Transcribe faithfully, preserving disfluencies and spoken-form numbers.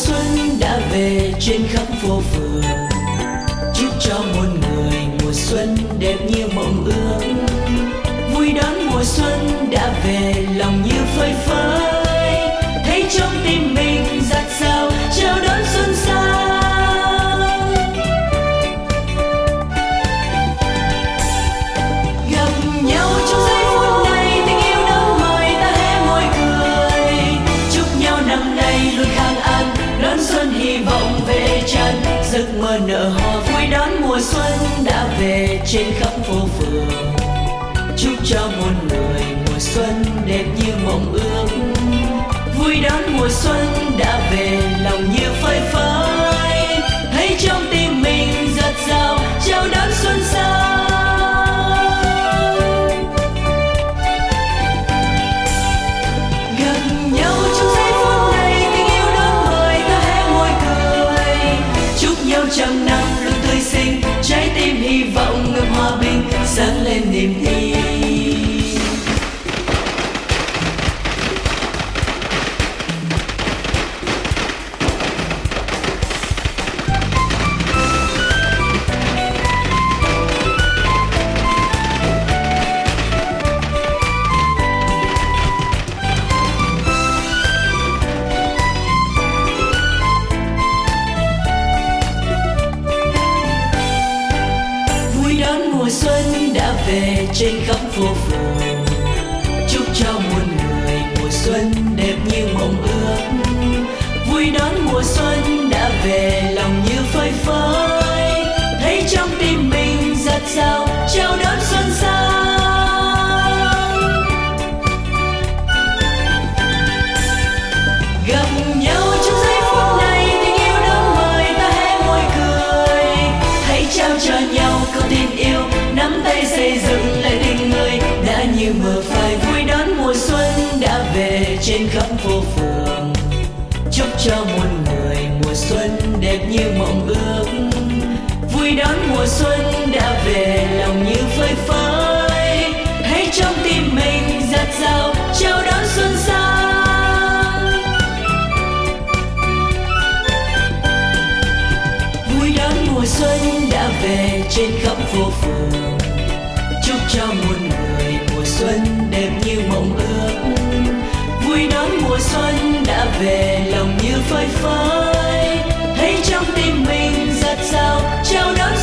xuân đã về trên khắp phố phường. Chúc cho muôn người mùa xuân đẹp như mộng ước. Vui đón mùa xuân đã về, lòng như phơi phới, thấy trong tim mình giặt rào chào đón xuân sang. Gặp nhau trong giây phút này, tình yêu nắng mời ta hé môi cười, chúc nhau năm nay luôn khang an, đón xuân hy vọng về tràn, giấc mơ nở hoa vui đón mùa xuân đã về trên khắp phố phường. Chúc cho muôn người mùa xuân đẹp như mộng ước. Vui đón mùa xuân đã về, lòng như phơi phới, thấy trong tim mình giặt rào chào đón xuân sang. Gặp nhau trong giây phút này, tình yêu đón mời ta hé môi cười, chúc nhau trăm năm luôn tươi xinh, trái tim hy vọng ngập hòa bình, sáng lên niềm tin. Mùa xuân đã về trên khắp phố phường. Chúc cho muôn người mùa xuân đẹp như mộng ước. Vui đón mùa xuân đã về, lòng như phơi phới, thấy trong tim mình giặt rào chào đón xuân sang. Gặp nhau trong giây phút này, tình yêu đón mời ta hé môi cười, hãy trao cho nhau câu tin yêu, nắm tay xây dựng lại tình người đã như mơ phai. Vui đón mùa xuân đã về trên khắp phố phường. Chúc cho muôn người mùa xuân đẹp như mộng ước. Vui đón mùa xuân đã về, lòng như phơi phới, hãy trong tim mình giặt rào chào đón xuân sang. Vui đón mùa xuân đã về trên khắp phố phường. Chúc cho muôn người mùa xuân đẹp như mộng ước. Vui đón mùa xuân đã về, lòng như phơi phới, thấy trong tim mình giặt rào chào đón